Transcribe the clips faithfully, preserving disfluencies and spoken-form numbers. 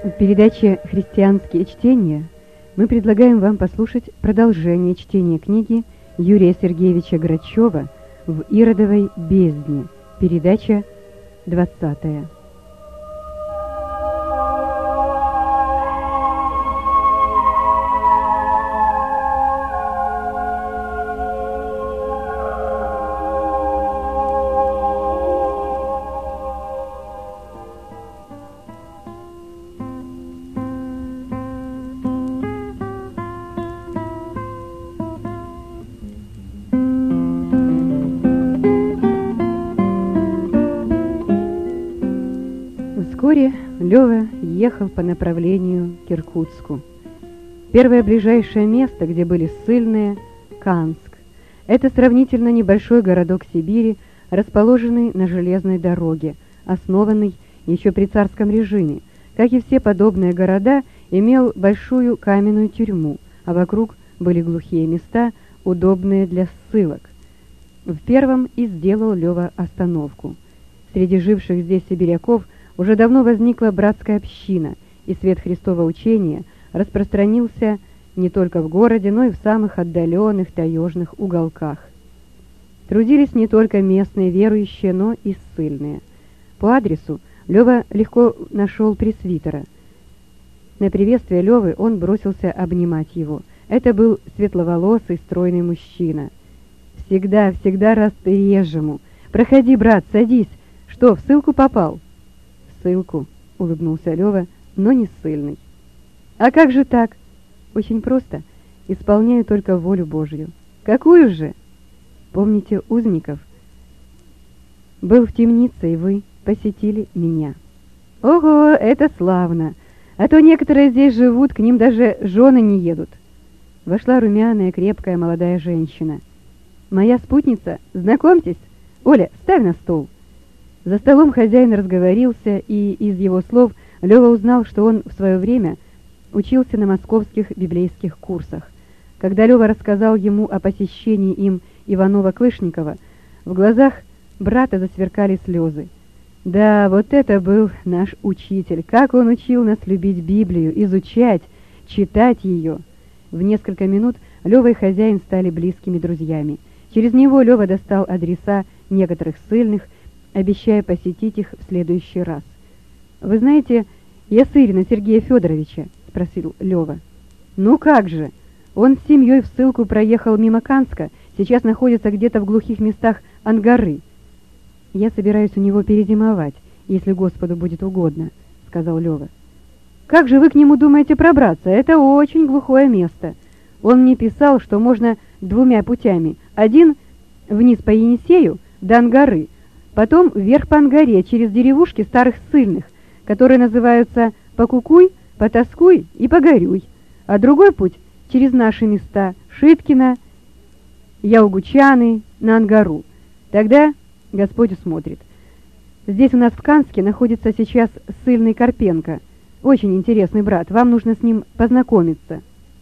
В передаче «Христианские чтения» мы предлагаем вам послушать продолжение чтения книги Юрия Сергеевича Грачева «В Иродовой бездне», передача двадцатая. Вскоре Лёва ехал по направлению к Иркутску. Первое ближайшее место, где были ссыльные, — Канск. Это сравнительно небольшой городок Сибири, расположенный на железной дороге, основанный еще при царском режиме. Как и все подобные города, имел большую каменную тюрьму, а вокруг были глухие места, удобные для ссылок. В первом и сделал Лёва остановку. Среди живших здесь сибиряков уже давно возникла братская община, и свет Христова учения распространился не только в городе, но и в самых отдаленных таежных уголках. Трудились не только местные верующие, но и ссыльные. По адресу Лёва легко нашел пресвитера. На приветствие Лёвы он бросился обнимать его. Это был светловолосый, стройный мужчина. «Всегда, всегда рад приезжему. Проходи, брат, садись. Что, в ссылку попал?» «Ссылку», — улыбнулся Лёва, — «но не ссыльный». «А как же так?» «Очень просто. Исполняю только волю Божью». «Какую же?» «Помните узников? Был в темнице, и вы посетили меня». «Ого, это славно! А то некоторые здесь живут, к ним даже жены не едут». Вошла румяная, крепкая молодая женщина. «Моя спутница, знакомьтесь. Оля, ставь на стол». За столом хозяин разговорился, и из его слов Лёва узнал, что он в свое время учился на московских библейских курсах. Когда Лёва рассказал ему о посещении им Иванова-Клышникова, в глазах брата засверкали слезы. Да, вот это был наш учитель, как он учил нас любить Библию, изучать, читать ее. В несколько минут Лёва и хозяин стали близкими друзьями. Через него Лёва достал адреса некоторых ссыльных, обещая посетить их в следующий раз. «Вы знаете Ясырина Сергея Федоровича?» — спросил Лёва. «Ну как же! Он с семьей в ссылку проехал мимо Канска, сейчас находится где-то в глухих местах Ангары. Я собираюсь у него перезимовать, если Господу будет угодно», — сказал Лёва. «Как же вы к нему думаете пробраться? Это очень глухое место. Он мне писал, что можно двумя путями. Один вниз по Енисею до Ангары, потом вверх по Ангаре, через деревушки старых ссыльных, которые называются Покукуй, Потаскуй и Погорюй, а другой путь через наши места Шиткино, Яугучаны, на Ангару. Тогда Господь усмотрит. Здесь у нас в Канске находится сейчас ссыльный Карпенко. Очень интересный брат, вам нужно с ним познакомиться».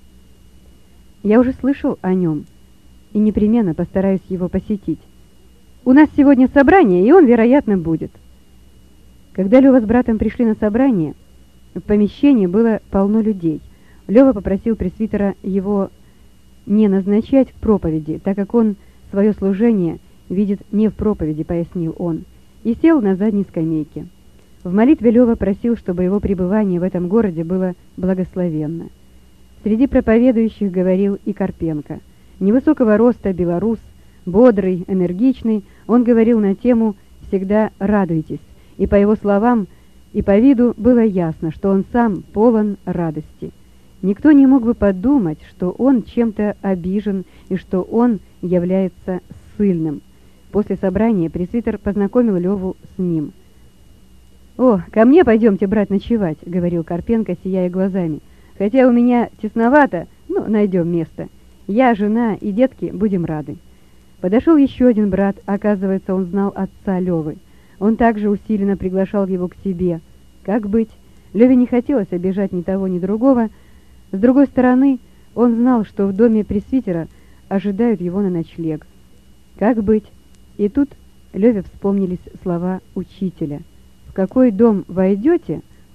«Я уже слышал о нем и непременно постараюсь его посетить. У нас сегодня собрание, и он, вероятно, будет». Когда Лёва с братом пришли на собрание, в помещении было полно людей. Лёва попросил пресвитера его не назначать к проповеди, так как он свое служение видит не в проповеди, пояснил он, и сел на задней скамейке. В молитве Лёва просил, чтобы его пребывание в этом городе было благословенно. Среди проповедующих говорил и Карпенко. Невысокого роста белорус, бодрый, энергичный, он говорил на тему «Всегда радуйтесь», и по его словам и по виду было ясно, что он сам полон радости. Никто не мог бы подумать, что он чем-то обижен и что он является ссыльным. После собрания пресвитер познакомил Леву с ним. «О, ко мне пойдемте, брат, ночевать», — говорил Карпенко, сияя глазами. «Хотя у меня тесновато, но найдем место. Я, жена и детки будем рады». Подошел еще один брат, оказывается, он знал отца Левы. Он также усиленно приглашал его к себе. Как быть? Леве не хотелось обижать ни того, ни другого. С другой стороны, он знал, что в доме пресвитера ожидают его на ночлег. Как быть? И тут Леве вспомнились слова учителя. «В какой дом войдете,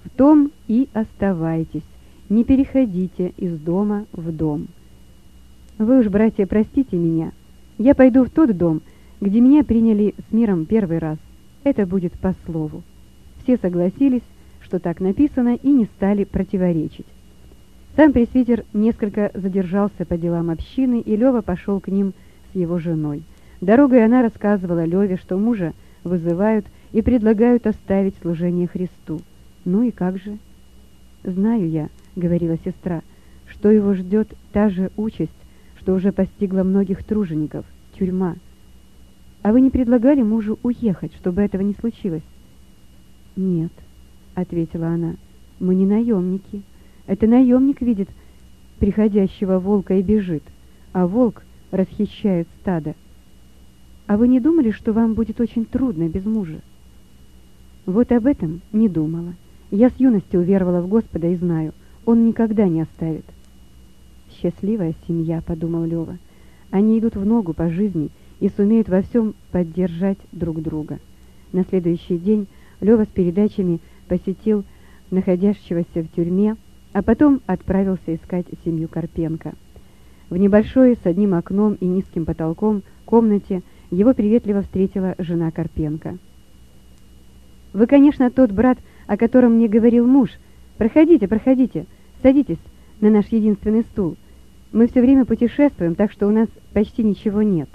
В том и оставайтесь, не переходите из дома в дом. Вы уж, братья, простите меня, я пойду в тот дом, где меня приняли с миром первый раз. Это будет по слову. Все согласились, что так написано, и не стали противоречить. Сам пресвитер несколько задержался по делам общины, и Лёва пошел к ним с его женой. Дорогой она рассказывала Лёве, что мужа вызывают и предлагают оставить служение Христу. «Ну и как же?» «Знаю я», — говорила сестра, — «что его ждет та же участь, что уже постигла многих тружеников — тюрьма. А вы не предлагали мужу уехать, чтобы этого не случилось?» «Нет», — ответила она, — «мы не наемники. Это наемник видит приходящего волка и бежит, а волк расхищает стадо. А вы не думали, что вам будет очень трудно без мужа?» «Вот об этом не думала. Я с юности уверовала в Господа и знаю, Он никогда не оставит». «Счастливая семья», — подумал Лёва. «Они идут в ногу по жизни и сумеют во всем поддержать друг друга». На следующий день Лёва с передачами посетил находящегося в тюрьме, а потом отправился искать семью Карпенко. В небольшой, с одним окном и низким потолком, комнате его приветливо встретила жена Карпенко. «Вы, конечно, тот брат, о котором мне говорил муж. Проходите, проходите, садитесь на наш единственный стул. Мы все время путешествуем, так что у нас почти ничего нет».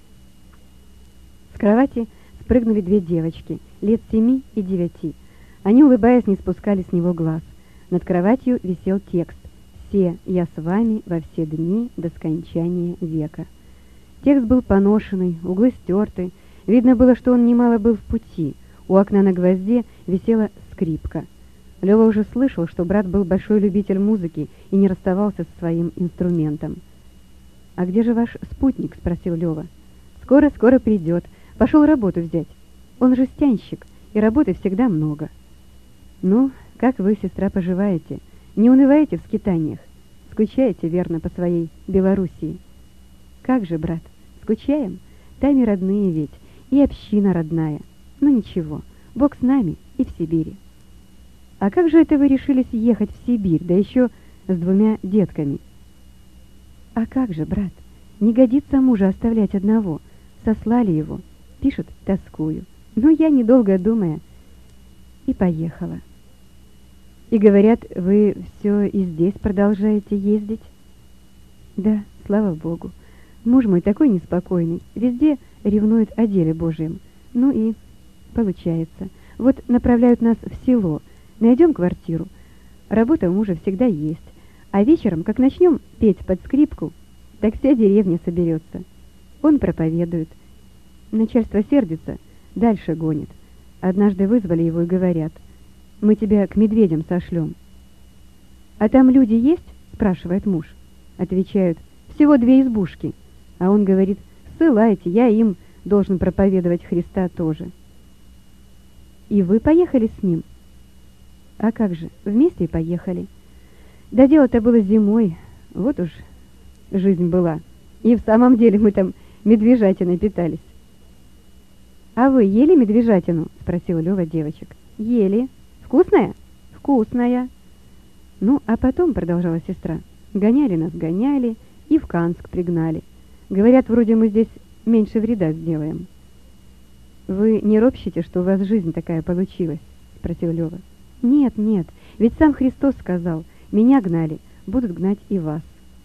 С кровати спрыгнули две девочки, лет семи и девяти. Они, улыбаясь, не спускали с него глаз. Над кроватью висел текст: «Все я с вами во все дни до скончания века». Текст был поношенный, углы стерты. Видно было, что он немало был в пути. У окна на гвозде висела скрипка. Лёва уже слышал, что брат был большой любитель музыки и не расставался со своим инструментом. «А где же ваш спутник?» — спросил Лёва. «Скоро-скоро придет. Пошел работу взять. Он жестянщик, и работы всегда много». «Ну, как вы, сестра, поживаете? Не унываете в скитаниях? Скучаете, верно, по своей Белоруссии?» «Как же, брат, скучаем? Там и родные ведь, и община родная. Но ничего, Бог с нами и в Сибири». «А как же это вы решились ехать в Сибирь, да еще с двумя детками?» «А как же, брат, не годится мужа оставлять одного. Сослали его. Пишет, тоскую. Ну, я, недолго думая, и поехала». «И говорят, вы все и здесь продолжаете ездить?» «Да, слава Богу. Муж мой такой неспокойный, везде ревнует о деле Божьем. Ну и получается. Вот направляют нас в село, найдем квартиру. Работа у мужа всегда есть. А вечером, как начнем петь под скрипку, так вся деревня соберется. Он проповедует. Начальство сердится, дальше гонит. Однажды вызвали его и говорят: «Мы тебя к медведям сошлем». «А там люди есть?» — спрашивает муж. Отвечают: «Всего две избушки». А он говорит: «Ссылайте, я им должен проповедовать Христа тоже». «И вы поехали с ним?» «А как же, вместе и поехали. Да дело-то было зимой, вот уж жизнь была. И в самом деле мы там медвежатиной питались». «А вы ели медвежатину?» — спросил Лёва девочек. «Ели. Вкусная?» «Вкусная». «Ну, а потом, — продолжала сестра, — гоняли нас, гоняли и в Канск пригнали. Говорят, вроде мы здесь меньше вреда сделаем». «Вы не ропщите, что у вас жизнь такая получилась?» — спросил Лёва. «Нет, нет, ведь сам Христос сказал: меня гнали, будут гнать и вас».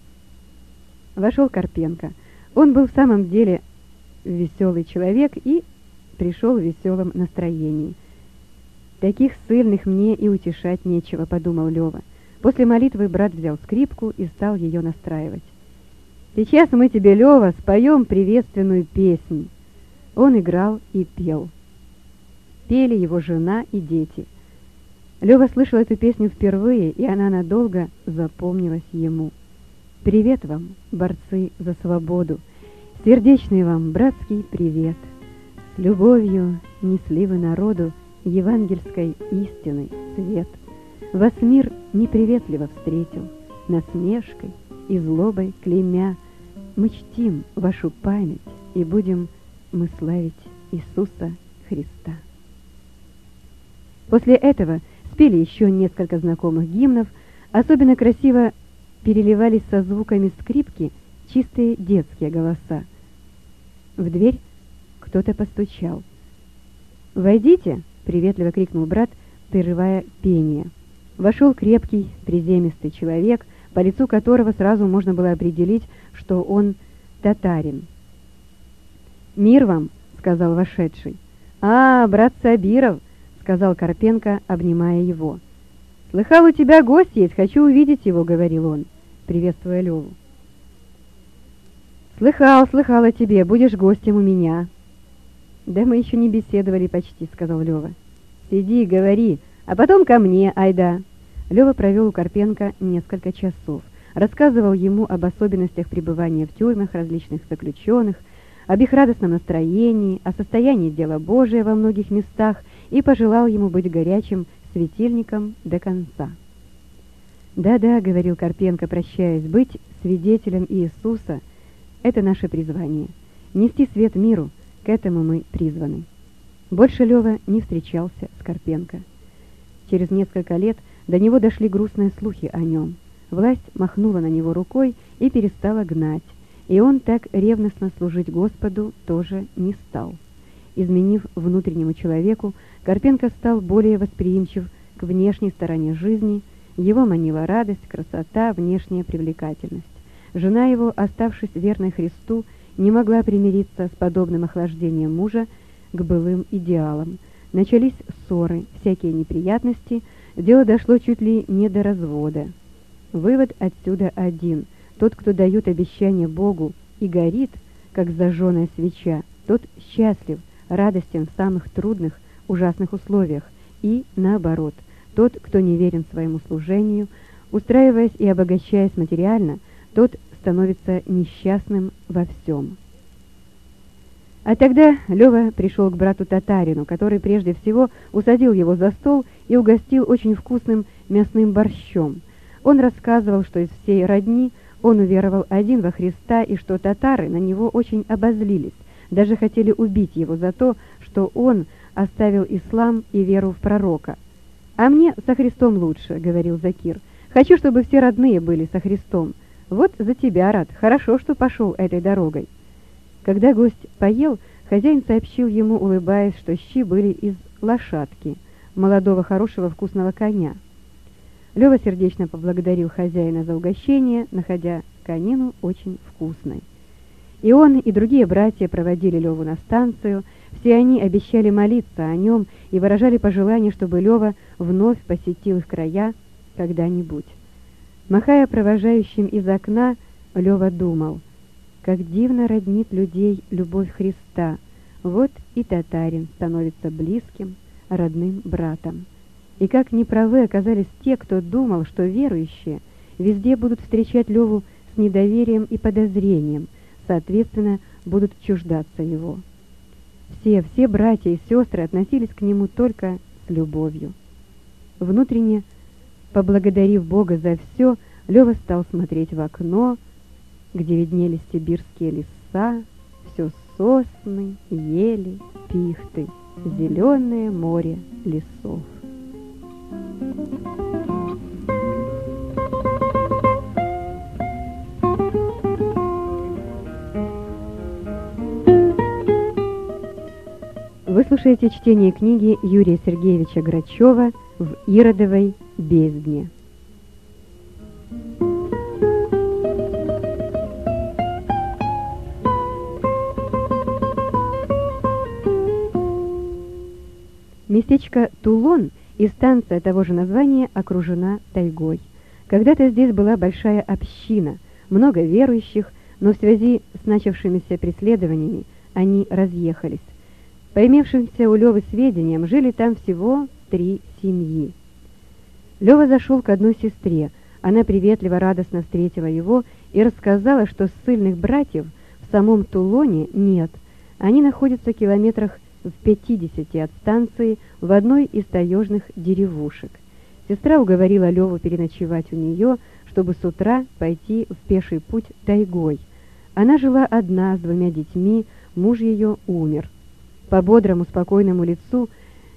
Вошел Карпенко. Он был в самом деле веселый человек и пришел в веселом настроении. «Таких ссыльных мне и утешать нечего», — подумал Лёва. После молитвы брат взял скрипку и стал ее настраивать. «Сейчас мы тебе, Лёва, споем приветственную песнь». Он играл и пел. Пели его жена и дети. Лёва слышал эту песню впервые, и она надолго запомнилась ему. «Привет вам, борцы за свободу! Сердечный вам братский привет! С любовью несли вы народу евангельской истины свет. Вас мир неприветливо встретил, насмешкой и злобой клеймя. Мы чтим вашу память и будем мы славить Иисуса Христа». После этого спели еще несколько знакомых гимнов. Особенно красиво переливались со звуками скрипки чистые детские голоса. В дверь кто-то постучал. «Войдите!» — приветливо крикнул брат, прерывая пение. Вошел крепкий, приземистый человек, по лицу которого сразу можно было определить, что он татарин. «Мир вам!» — сказал вошедший. «А, брат Сабиров!» — сказал Карпенко, обнимая его. «Слыхал, у тебя гость есть, хочу увидеть его», — говорил он, приветствуя Леву. «Слыхал, слыхал о тебе, будешь гостем у меня». «Да мы еще не беседовали почти», — сказал Лева. «Сиди, говори, а потом ко мне, айда». Лева провел у Карпенко несколько часов, рассказывал ему об особенностях пребывания в тюрьмах различных заключенных, об их радостном настроении, о состоянии дела Божия во многих местах и пожелал ему быть горячим светильником до конца. «Да-да», — говорил Карпенко, прощаясь, — «быть свидетелем Иисуса — это наше призвание. Нести свет миру — к этому мы призваны». Больше Лева не встречался с Карпенко. Через несколько лет до него дошли грустные слухи о нем. Власть махнула на него рукой и перестала гнать, и он так ревностно служить Господу тоже не стал. Изменив внутреннему человеку, Карпенко стал более восприимчив к внешней стороне жизни, его манила радость, красота, внешняя привлекательность. Жена его, оставшись верной Христу, не могла примириться с подобным охлаждением мужа к былым идеалам. Начались ссоры, всякие неприятности, дело дошло чуть ли не до развода. Вывод отсюда один: тот, кто дает обещание Богу и горит, как зажженная свеча, тот счастлив, радостен в самых трудных, ужасных условиях, и наоборот, тот, кто не верен своему служению, устраиваясь и обогащаясь материально, тот становится несчастным во всем. А тогда Лева пришел к брату-татарину, который прежде всего усадил его за стол и угостил очень вкусным мясным борщом. Он рассказывал, что из всей родни он уверовал один во Христа и что татары на него очень обозлились, даже хотели убить его за то, что он оставил ислам и веру в пророка. «А мне со Христом лучше», — говорил Закир. «Хочу, чтобы все родные были со Христом. Вот за тебя рад, хорошо, что пошел этой дорогой». Когда гость поел, хозяин сообщил ему, улыбаясь, что щи были из лошадки, молодого хорошего вкусного коня. Лева сердечно поблагодарил хозяина за угощение, находя конину очень вкусной. И он, и другие братья проводили Леву на станцию. Все они обещали молиться о нем и выражали пожелание, чтобы Лева вновь посетил их края когда-нибудь. Махая провожающим из окна, Лева думал: как дивно роднит людей любовь Христа. Вот и татарин становится близким, родным братом. И как неправы оказались те, кто думал, что верующие везде будут встречать Леву с недоверием и подозрением, соответственно, будут чуждаться его. Все, все братья и сестры относились к нему только с любовью. Внутренне поблагодарив Бога за все, Лева стал смотреть в окно, где виднелись сибирские леса, все сосны, ели, пихты, зеленое море лесов. Вы слушаете чтение книги Юрия Сергеевича Грачева «В Иродовой бездне». Местечко Тулон и станция того же названия окружена тайгой. Когда-то здесь была большая община, много верующих, но в связи с начавшимися преследованиями они разъехались. По имевшимся у Левы сведениям, жили там всего три семьи. Лева зашел к одной сестре. Она приветливо, радостно встретила его и рассказала, что ссыльных братьев в самом Тулоне нет. Они находятся в километрах в пятидесяти от станции в одной из таежных деревушек. Сестра уговорила Леву переночевать у нее, чтобы с утра пойти в пеший путь тайгой. Она жила одна с двумя детьми, муж ее умер. По бодрому, спокойному лицу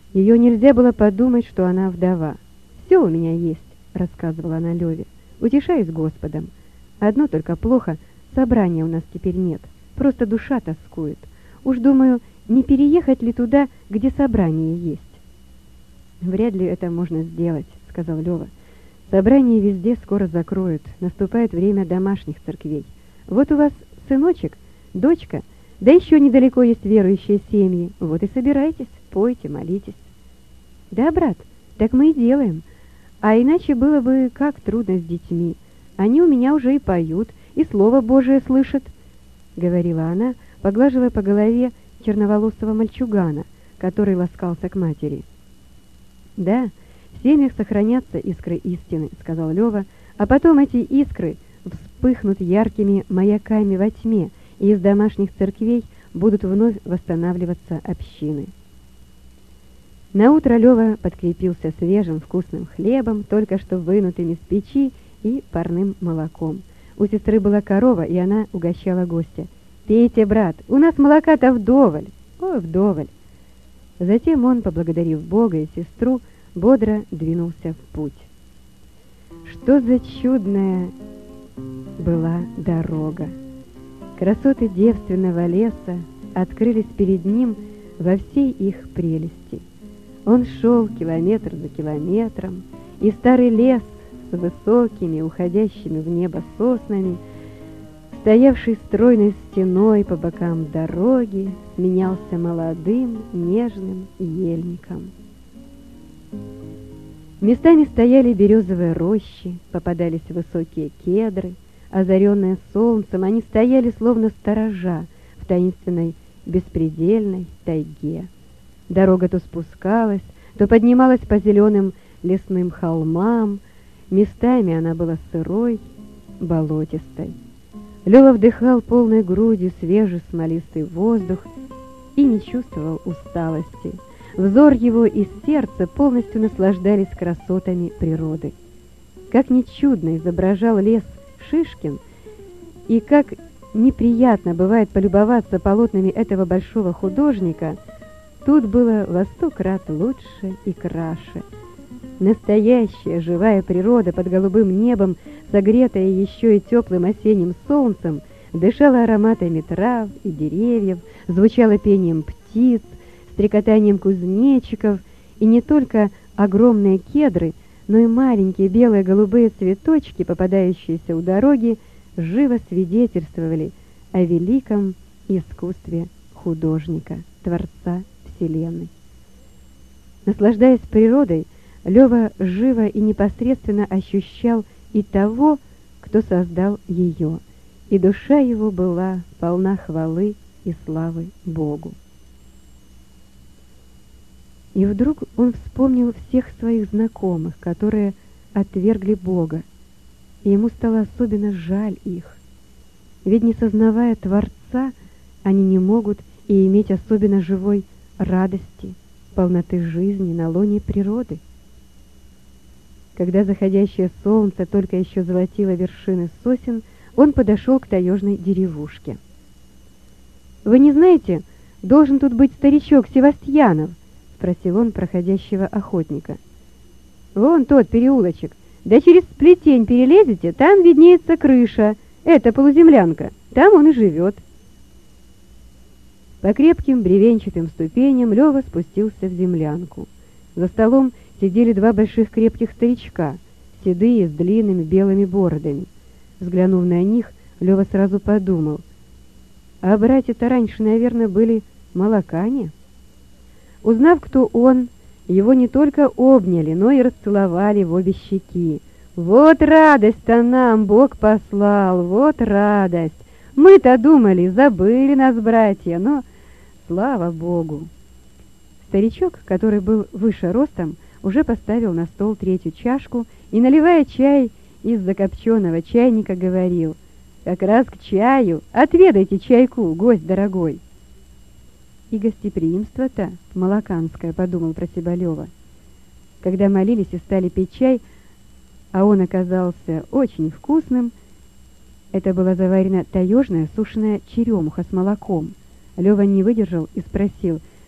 Ее нельзя было подумать, что она вдова. «Все у меня есть», — рассказывала она Леве. «Утешаюсь Господом. Одно только плохо, собрания у нас теперь нет. Просто душа тоскует. Уж думаю, не переехать ли туда, где собрание есть?» «Вряд ли это можно сделать», — сказал Лева. «Собрание везде скоро закроют. Наступает время домашних церквей. Вот у вас сыночек, дочка, да еще недалеко есть верующие семьи. Вот и собирайтесь, пойте, молитесь». «Да, брат, так мы и делаем. А иначе было бы как трудно с детьми. Они у меня уже и поют, и Слово Божие слышат», — говорила она, поглаживая по голове черноволосого мальчугана, который ласкался к матери. «Да, в семьях сохранятся искры истины», — сказал Лева, «а потом эти искры вспыхнут яркими маяками во тьме, и из домашних церквей будут вновь восстанавливаться общины». Наутро Лева подкрепился свежим вкусным хлебом, только что вынутым из печи, и парным молоком. У сестры была корова, и она угощала гостя. «Пейте, брат, у нас молока-то вдоволь, ой, вдоволь». Затем он, поблагодарив Бога и сестру, бодро двинулся в путь. Что за чудная была дорога! Красоты девственного леса открылись перед ним во всей их прелести. Он шел километр за километром, и старый лес с высокими, уходящими в небо соснами, стоявший стройной стеной по бокам дороги, сменялся молодым, нежным ельником. Местами стояли березовые рощи, попадались высокие кедры, озаренные солнцем, они стояли словно сторожа в таинственной беспредельной тайге. Дорога то спускалась, то поднималась по зеленым лесным холмам, местами она была сырой, болотистой. Лева вдыхал полной грудью свежий смолистый воздух и не чувствовал усталости. Взор его и сердце полностью наслаждались красотами природы. Как ни чудно изображал лес Шишкин, и как неприятно бывает полюбоваться полотнами этого большого художника, тут было во сто крат лучше и краше. Настоящая живая природа под голубым небом, согретая еще и теплым осенним солнцем, дышала ароматами трав и деревьев, звучала пением птиц, стрекотанием кузнечиков, и не только огромные кедры, но и маленькие белые голубые цветочки, попадающиеся у дороги, живо свидетельствовали о великом искусстве художника, Творца Вселенной. Наслаждаясь природой, Лева живо и непосредственно ощущал и того, кто создал ее, и душа его была полна хвалы и славы Богу. И вдруг он вспомнил всех своих знакомых, которые отвергли Бога, и ему стало особенно жаль их. Ведь, не сознавая Творца, они не могут и иметь особенно живой радости, полноты жизни на лоне природы. Когда заходящее солнце только еще золотило вершины сосен, он подошел к таежной деревушке. «Вы не знаете, должен тут быть старичок Севастьянов?» — спросил он проходящего охотника. «Вон тот переулочек, да через плетень перелезете, там виднеется крыша, это полуземлянка, там он и живет». По крепким бревенчатым ступеням Лева спустился в землянку. За столом сидели два больших крепких старичка, седые, с длинными белыми бородами. Взглянув на них, Лева сразу подумал, а братья-то раньше, наверное, были молокане. Узнав, кто он, его не только обняли, но и расцеловали в обе щеки. «Вот радость-то нам Бог послал, вот радость! Мы-то думали, забыли нас, братья, но слава Богу!» Старичок, который был выше ростом, уже поставил на стол третью чашку и, наливая чай из закопченного чайника, говорил: «Как раз к чаю, отведайте чайку, гость дорогой». «И гостеприимство-то молоканское», — подумал про себя Лева. Когда молились и стали пить чай, а он оказался очень вкусным, это была заварена таежная сушеная черемуха с молоком. Лева не выдержал и спросил: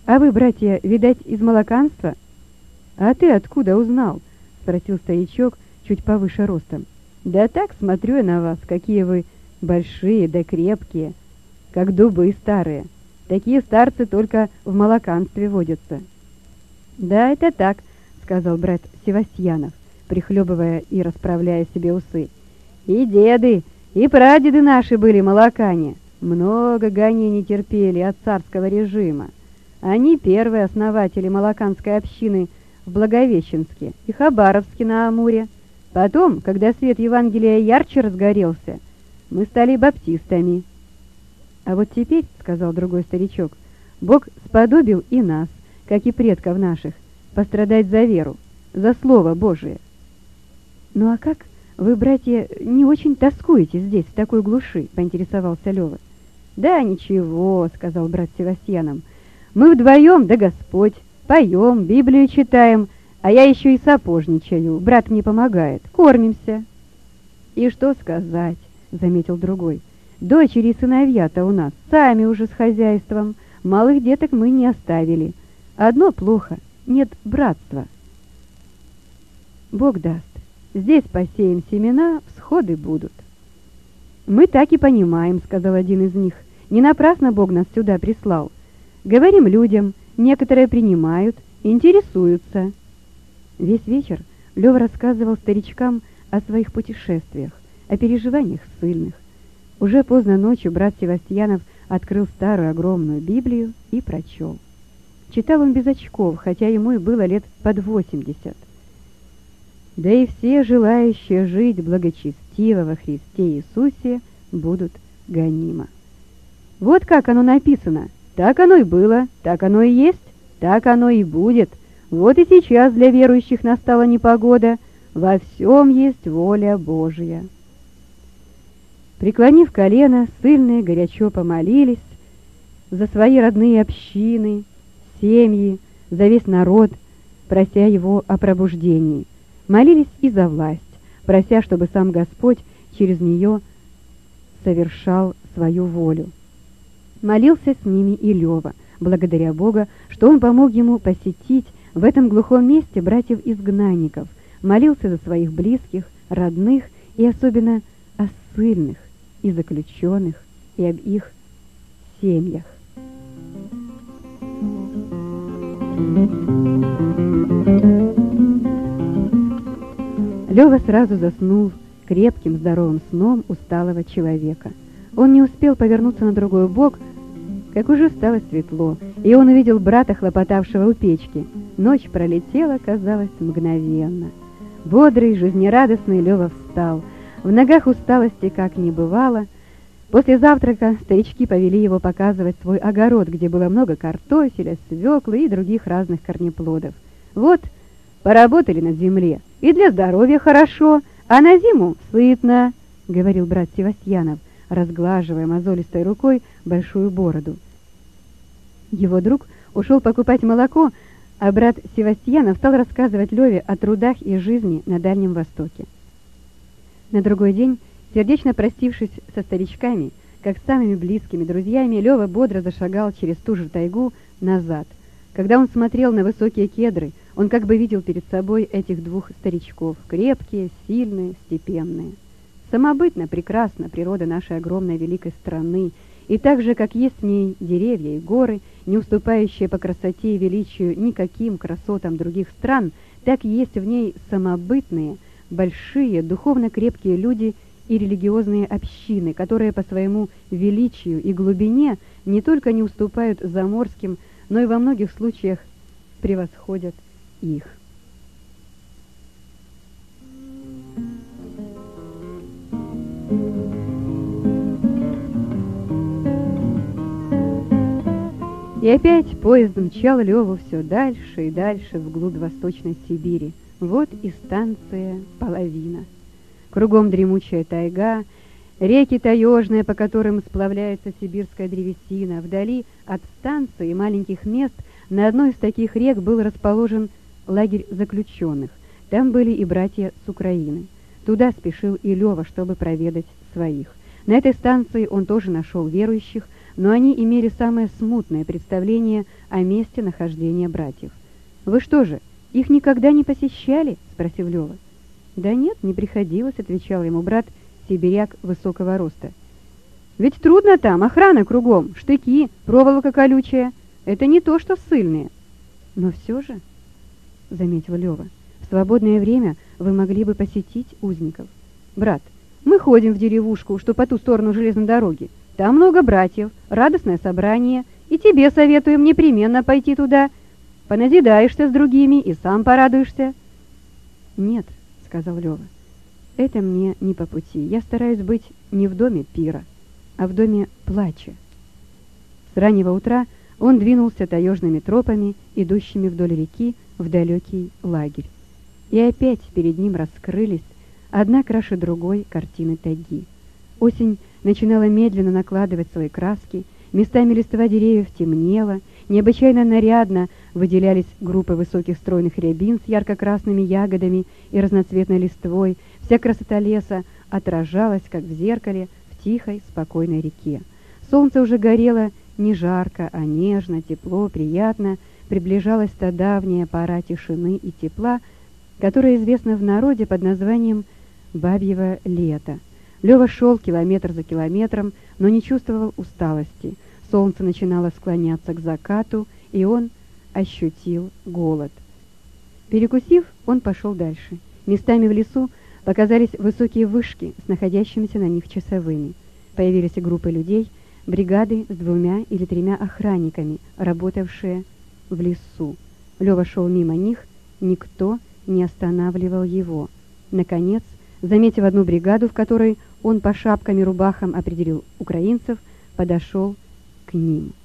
«А вы, братья, видать, из молоканства?» «А ты откуда узнал?» — спросил старичок, чуть повыше ростом. «Да так, смотрю я на вас, какие вы большие да крепкие, как дубы старые. Такие старцы только в молоканстве водятся». «Да, это так», — сказал брат Севастьянов, прихлебывая и расправляя себе усы. «И деды, и прадеды наши были молокане. Много гонений терпели от царского режима. Они первые основатели молоканской общины в Благовещенске и Хабаровске на Амуре. Потом, когда свет Евангелия ярче разгорелся, мы стали баптистами». «А вот теперь, — сказал другой старичок, — Бог сподобил и нас, как и предков наших, пострадать за веру, за Слово Божие». «Ну а как вы, братья, не очень тоскуете здесь, в такой глуши?» — поинтересовался Лёва. «Да ничего, — сказал брат Севастьяном, — мы вдвоем, да Господь, поем, Библию читаем, а я еще и сапожничаю, брат мне помогает, кормимся». «И что сказать, — заметил другой, — дочери и сыновья-то у нас сами уже с хозяйством, малых деток мы не оставили. Одно плохо — нет братства». «Бог даст, здесь посеем семена, всходы будут». «Мы так и понимаем, — сказал один из них, — не напрасно Бог нас сюда прислал. Говорим людям, некоторые принимают, интересуются». Весь вечер Лёва рассказывал старичкам о своих путешествиях, о переживаниях ссыльных. Уже поздно ночью брат Севастьянов открыл старую огромную Библию и прочел. Читал он без очков, хотя ему и было лет под восемьдесят. «Да и все желающие жить благочестиво во Христе Иисусе будут гонимы». Вот как оно написано. Так оно и было, так оно и есть, так оно и будет. Вот и сейчас для верующих настала непогода. Во всем есть воля Божья. Преклонив колено, ссыльные горячо помолились за свои родные общины, семьи, за весь народ, прося его о пробуждении. Молились и за власть, прося, чтобы сам Господь через нее совершал свою волю. Молился с ними и Лёва, благодаря Бога, что он помог ему посетить в этом глухом месте братьев-изгнанников, молился за своих близких, родных и особенно о ссыльных и заключенных и об их семьях. Лёва сразу заснул крепким здоровым сном усталого человека. Он не успел повернуться на другой бок, как уже стало светло, и он увидел брата, хлопотавшего у печки. Ночь пролетела, казалось, мгновенно. Бодрый, жизнерадостный Лёва встал. В ногах усталости как не бывало. После завтрака старички повели его показывать свой огород, где было много картофеля, свеклы и других разных корнеплодов. «Вот, поработали на земле, и для здоровья хорошо, а на зиму сытно», — говорил брат Севастьянов, разглаживая мозолистой рукой большую бороду. Его друг ушел покупать молоко, а брат Севастьянов стал рассказывать Леве о трудах и жизни на Дальнем Востоке. На другой день, сердечно простившись со старичками, как с самыми близкими друзьями, Лева бодро зашагал через ту же тайгу назад. Когда он смотрел на высокие кедры, он как бы видел перед собой этих двух старичков, крепкие, сильные, степенные. Самобытно прекрасна природа нашей огромной великой страны, и так же, как есть в ней деревья и горы, не уступающие по красоте и величию никаким красотам других стран, так есть в ней самобытные, большие, духовно крепкие люди и религиозные общины, которые по своему величию и глубине не только не уступают заморским, но и во многих случаях превосходят их. И опять поезд мчал Леву все дальше и дальше вглубь Восточной Сибири. Вот и станция Половина. Кругом дремучая тайга, реки таежные, по которым сплавляется сибирская древесина. Вдали от станции и маленьких мест на одной из таких рек был расположен лагерь заключенных. Там были и братья с Украины. Туда спешил и Лева, чтобы проведать своих. На этой станции он тоже нашел верующих, но они имели самое смутное представление о месте нахождения братьев. «Вы что же, их никогда не посещали?» — спросил Лёва. «Да нет, не приходилось», — отвечал ему брат, сибиряк высокого роста. «Ведь трудно там, охрана кругом, штыки, проволока колючая. Это не то, что ссыльные». «Но все же», — заметил Лёва, — «в свободное время вы могли бы посетить узников. Брат, мы ходим в деревушку, что по ту сторону железной дороги. Там много братьев, радостное собрание, и тебе советуем непременно пойти туда. Поназидаешься с другими и сам порадуешься». «Нет», — сказал Лёва, — «это мне не по пути. Я стараюсь быть не в доме пира, а в доме плача». С раннего утра он двинулся таежными тропами, идущими вдоль реки, в далекий лагерь. И опять перед ним раскрылись, одна краше другой, картины тайги. Осень начинала медленно накладывать свои краски, местами листва деревьев темнела, необычайно нарядно выделялись группы высоких стройных рябин с ярко-красными ягодами и разноцветной листвой, вся красота леса отражалась, как в зеркале, в тихой, спокойной реке. Солнце уже горело не жарко, а нежно, тепло, приятно, приближалась та давняя пора тишины и тепла, которая известна в народе под названием «бабьего лета». Лёва шел километр за километром, но не чувствовал усталости. Солнце начинало склоняться к закату, и он ощутил голод. Перекусив, он пошел дальше. Местами в лесу показались высокие вышки с находящимися на них часовыми. Появились и группы людей, бригады с двумя или тремя охранниками, работавшие в лесу. Лёва шел мимо них, никто не останавливал его. Наконец, заметив одну бригаду, в которой он по шапкам и рубахам определил украинцев, подошел к ним.